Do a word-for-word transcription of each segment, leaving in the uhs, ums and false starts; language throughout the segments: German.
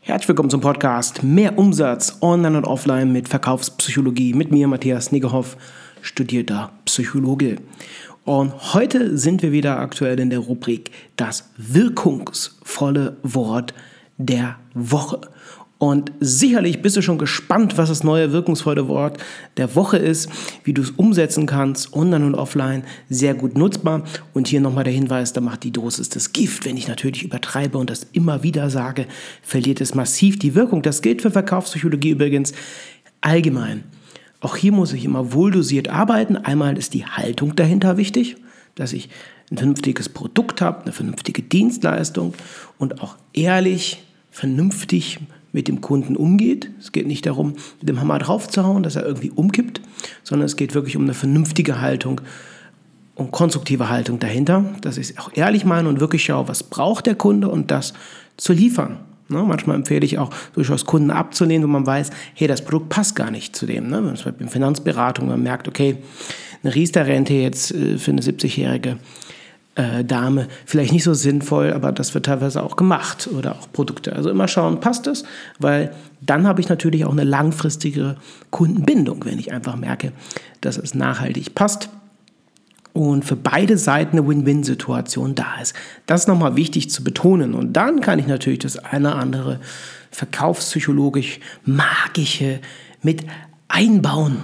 Herzlich willkommen zum Podcast Mehr Umsatz online und offline mit Verkaufspsychologie. Mit mir, Matthias Niggehoff, studierter Psychologe. Und heute sind wir wieder aktuell in der Rubrik das wirkungsvolle Wort der Woche. Und sicherlich bist du schon gespannt, was das neue wirkungsvolle Wort der Woche ist, wie du es umsetzen kannst, online und offline, sehr gut nutzbar. Und hier nochmal der Hinweis, da macht die Dosis das Gift. Wenn ich natürlich übertreibe und das immer wieder sage, verliert es massiv die Wirkung. Das gilt für Verkaufspsychologie übrigens allgemein. Auch hier muss ich immer wohldosiert arbeiten. Einmal ist die Haltung dahinter wichtig, dass ich ein vernünftiges Produkt habe, eine vernünftige Dienstleistung und auch ehrlich, vernünftig mit dem Kunden umgeht. Es geht nicht darum, mit dem Hammer draufzuhauen, dass er irgendwie umkippt, sondern es geht wirklich um eine vernünftige Haltung und konstruktive Haltung dahinter, dass ich es auch ehrlich meine und wirklich schaue, was braucht der Kunde und das zu liefern. Ne, manchmal empfehle ich auch, durchaus Kunden abzulehnen, wo man weiß, hey, das Produkt passt gar nicht zu dem. Ne? Wenn man in Finanzberatung man merkt, okay, eine Riester-Rente jetzt äh, für eine siebzigjährige Äh, Dame, vielleicht nicht so sinnvoll, aber das wird teilweise auch gemacht oder auch Produkte. Also immer schauen, passt es, weil dann habe ich natürlich auch eine langfristige Kundenbindung, wenn ich einfach merke, dass es nachhaltig passt und für beide Seiten eine Win-Win-Situation da ist. Das ist nochmal wichtig zu betonen und dann kann ich natürlich das eine oder andere verkaufspsychologisch magische mit einbauen.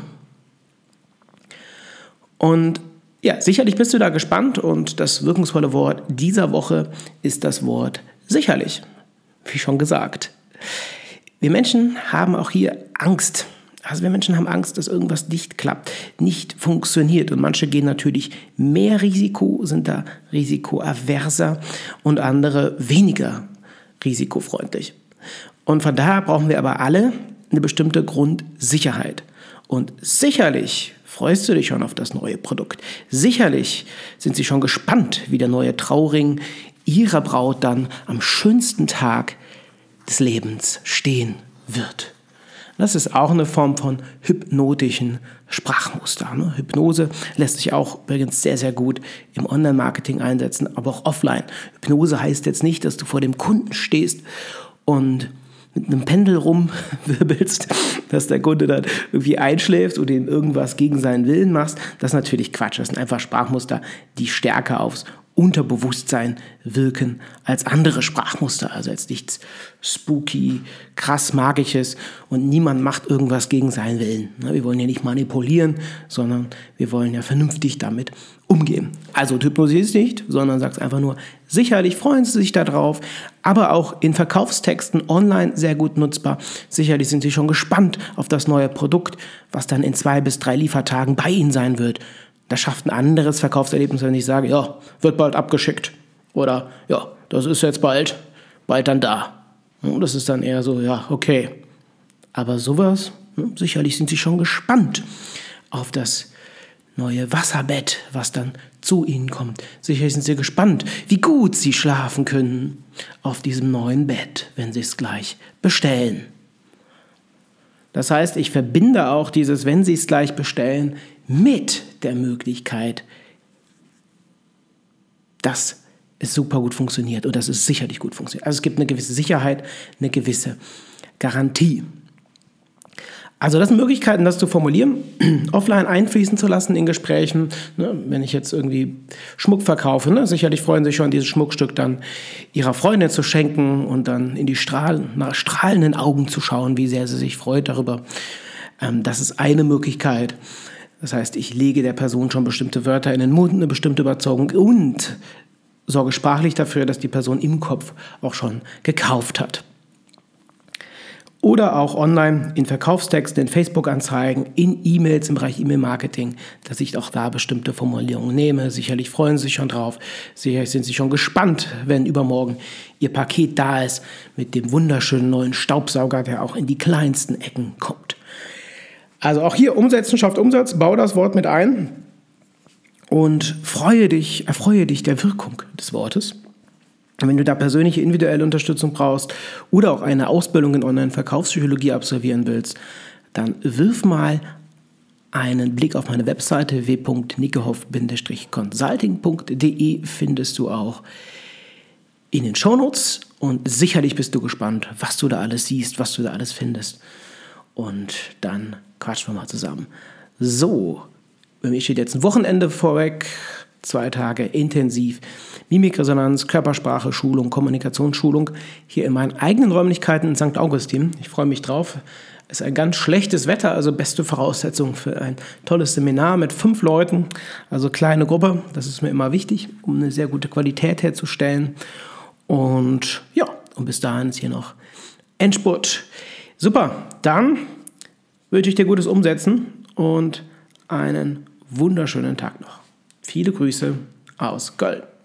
Und ja, sicherlich bist du da gespannt und das wirkungsvolle Wort dieser Woche ist das Wort sicherlich, wie schon gesagt. Wir Menschen haben auch hier Angst. Also wir Menschen haben Angst, dass irgendwas nicht klappt, nicht funktioniert. Und manche gehen natürlich mehr Risiko, sind da risikoaverser und andere weniger risikofreundlich. Und von daher brauchen wir aber alle eine bestimmte Grundsicherheit. Und sicherlich freust du dich schon auf das neue Produkt. Sicherlich sind sie schon gespannt, wie der neue Trauring ihrer Braut dann am schönsten Tag des Lebens stehen wird. Das ist auch eine Form von hypnotischen Sprachmuster. Ne? Hypnose lässt sich auch übrigens sehr, sehr gut im Online-Marketing einsetzen, aber auch offline. Hypnose heißt jetzt nicht, dass du vor dem Kunden stehst und mit einem Pendel rumwirbelst, dass der Kunde dann irgendwie einschläft oder ihm irgendwas gegen seinen Willen machst. Das ist natürlich Quatsch. Das sind einfach Sprachmuster, die stärker aufs Unterbewusstsein wirken als andere Sprachmuster. Also jetzt nichts spooky, krass magisches und niemand macht irgendwas gegen seinen Willen. Wir wollen ja nicht manipulieren, sondern wir wollen ja vernünftig damit umgehen. Also hypnosierst nicht, sondern sagst einfach nur, sicherlich freuen sie sich darauf, aber auch in Verkaufstexten online sehr gut nutzbar. Sicherlich sind sie schon gespannt auf das neue Produkt, was dann in zwei bis drei Liefertagen bei ihnen sein wird. Das schafft ein anderes Verkaufserlebnis, wenn ich sage, ja, wird bald abgeschickt. Oder, ja, das ist jetzt bald, bald dann da. Und das ist dann eher so, ja, okay. Aber sowas, sicherlich sind sie schon gespannt auf das neue Wasserbett, was dann zu ihnen kommt. Sicherlich sind sie gespannt, wie gut sie schlafen können auf diesem neuen Bett, wenn sie es gleich bestellen. Das heißt, ich verbinde auch dieses, wenn sie es gleich bestellen, mit der Möglichkeit, dass es super gut funktioniert und dass es sicherlich gut funktioniert. Also es gibt eine gewisse Sicherheit, eine gewisse Garantie. Also das sind Möglichkeiten, das zu formulieren, offline einfließen zu lassen in Gesprächen. Ne, wenn ich jetzt irgendwie Schmuck verkaufe, ne, sicherlich freuen sich schon, dieses Schmuckstück dann ihrer Freundin zu schenken und dann in die Strahlen, nach strahlenden Augen zu schauen, wie sehr sie sich freut darüber. Ähm, das ist eine Möglichkeit. Das heißt, ich lege der Person schon bestimmte Wörter in den Mund, eine bestimmte Überzeugung und sorge sprachlich dafür, dass die Person im Kopf auch schon gekauft hat. Oder auch online in Verkaufstexten, in Facebook-Anzeigen, in E-Mails im Bereich E-Mail-Marketing, dass ich auch da bestimmte Formulierungen nehme. Sicherlich freuen sie sich schon drauf. Sicherlich sind sie schon gespannt, wenn übermorgen ihr Paket da ist mit dem wunderschönen neuen Staubsauger, der auch in die kleinsten Ecken kommt. Also auch hier Umsetzen schafft Umsatz. Bau das Wort mit ein und freue dich, erfreue dich der Wirkung des Wortes. Wenn du da persönliche individuelle Unterstützung brauchst oder auch eine Ausbildung in Online-Verkaufspsychologie absolvieren willst, dann wirf mal einen Blick auf meine Webseite w punkt niggehoff Bindestrich consulting punkt de, findest du auch in den Shownotes und sicherlich bist du gespannt, was du da alles siehst, was du da alles findest. Und dann quatschen wir mal zusammen. So, bei mir steht jetzt ein Wochenende vorweg, zwei Tage intensiv Mimikresonanz, Körpersprache, Schulung, Kommunikationsschulung hier in meinen eigenen Räumlichkeiten in Sankt Augustin. Ich freue mich drauf. Es ist ein ganz schlechtes Wetter, also beste Voraussetzung für ein tolles Seminar mit fünf Leuten, also kleine Gruppe. Das ist mir immer wichtig, um eine sehr gute Qualität herzustellen. Und ja, und bis dahin ist hier noch Endspurt. Super, dann wünsche ich dir gutes Umsetzen und einen wunderschönen Tag noch. Viele Grüße aus Köln.